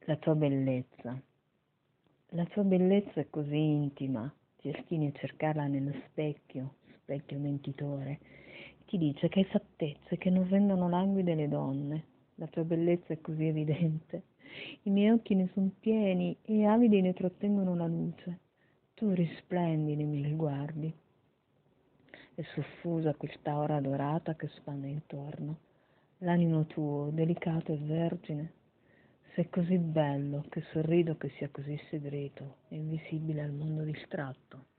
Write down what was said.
La tua bellezza. La tua bellezza è così intima, ti ostini a cercarla nello specchio, specchio mentitore. Ti dice che hai fattezze che non rendono languide le donne. La tua bellezza è così evidente. I miei occhi ne sono pieni e avidi ne trattengono la luce. Tu risplendi nei miei sguardi. È soffusa quest'aura dorata che spande intorno. L'animo tuo, delicato e vergine, sei così bello che sorrido che sia così segreto e invisibile al mondo distratto.